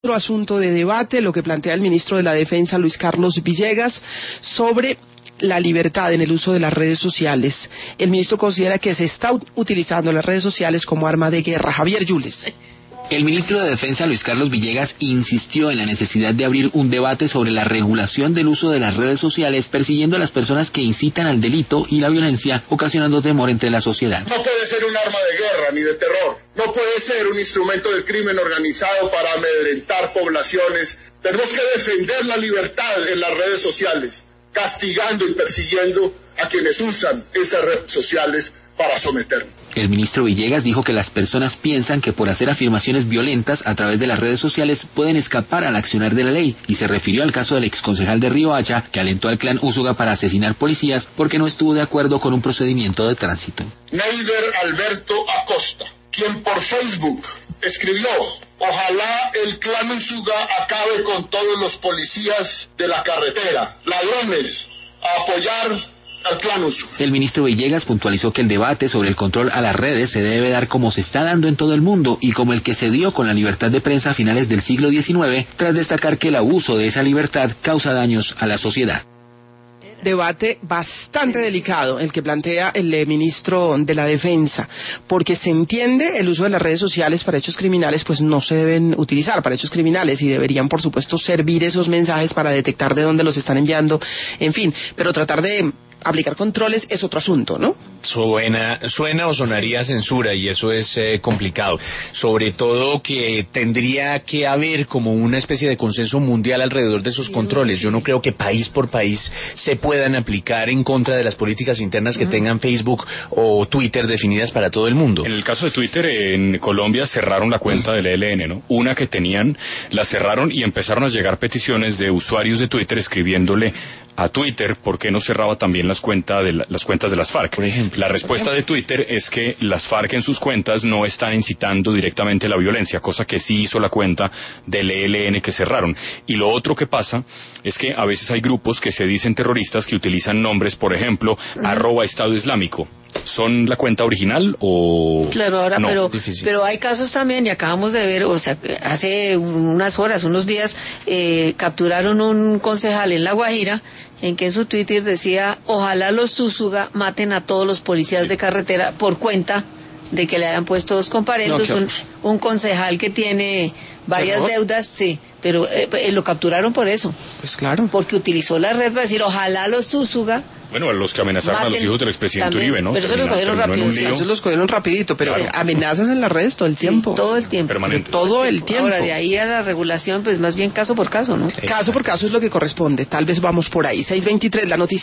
Otro asunto de debate, lo que plantea el ministro de la Defensa, Luis Carlos Villegas, sobre la libertad en el uso de las redes sociales. El ministro considera que se está utilizando las redes sociales como arma de guerra. Javier Yules. El ministro de Defensa, Luis Carlos Villegas, insistió en la necesidad de abrir un debate sobre la regulación del uso de las redes sociales, persiguiendo a las personas que incitan al delito y la violencia, ocasionando temor entre la sociedad. No puede ser un arma de guerra ni de terror. No puede ser un instrumento del crimen organizado para amedrentar poblaciones. Tenemos que defender la libertad en las redes sociales, castigando y persiguiendo a quienes usan esas redes sociales para someternos. El ministro Villegas dijo que las personas piensan que por hacer afirmaciones violentas a través de las redes sociales pueden escapar al accionar de la ley, y se refirió al caso del exconcejal de Riohacha que alentó al clan Úsuga para asesinar policías porque no estuvo de acuerdo con un procedimiento de tránsito. Neider Alberto Acosta, quien por Facebook escribió: ojalá el clan Úsuga acabe con todos los policías de la carretera, ladrones, a apoyar al clan Úsuga. El ministro Villegas puntualizó que el debate sobre el control a las redes se debe dar como se está dando en todo el mundo y como el que se dio con la libertad de prensa a finales del siglo XIX, tras destacar que el abuso de esa libertad causa daños a la sociedad. Debate bastante delicado el que plantea el ministro de la Defensa, porque se entiende el uso de las redes sociales para hechos criminales, pues no se deben utilizar para hechos criminales y deberían, por supuesto, servir esos mensajes para detectar de dónde los están enviando, en fin, pero tratar de aplicar controles es otro asunto, ¿no? Suena o sonaría censura, y eso es complicado. Sobre todo que tendría que haber como una especie de consenso mundial alrededor de esos controles. Yo no creo que país por país se puedan aplicar en contra de las políticas internas que tengan Facebook o Twitter definidas para todo el mundo. En el caso de Twitter, en Colombia cerraron la cuenta del ELN, ¿no? Una que tenían, la cerraron y empezaron a llegar peticiones de usuarios de Twitter escribiéndole a Twitter por qué no cerraba también las cuentas de las FARC. Por ejemplo. La respuesta de Twitter es que las FARC en sus cuentas no están incitando directamente la violencia, cosa que sí hizo la cuenta del ELN que cerraron. Y lo otro que pasa es que a veces hay grupos que se dicen terroristas que utilizan nombres, por ejemplo, @Estado Islámico. ¿Son la cuenta original o...? Claro, ahora, no? pero hay casos también, y acabamos de ver, o sea, hace unas horas, unos días, capturaron un concejal en La Guajira, en que en su Twitter decía: ojalá los Úsuga maten a todos los policías de carretera, por cuenta de que le hayan puesto dos comparendos. Un concejal que tiene varias deudas, sí, pero lo capturaron por eso. Pues claro. Porque utilizó la red para decir: ojalá los Úsuga. Bueno, los que amenazaron a los hijos del expresidente también, Uribe, ¿no? Pero eso los cogieron rápido. Eso los cogieron rapidito, pero amenazas en las redes todo el tiempo. Sí, todo el tiempo. Permanente. Todo el tiempo. Ahora, de ahí a la regulación, pues más bien caso por caso, ¿no? Caso por caso es lo que corresponde. Tal vez vamos por ahí. 6:23, la noticia.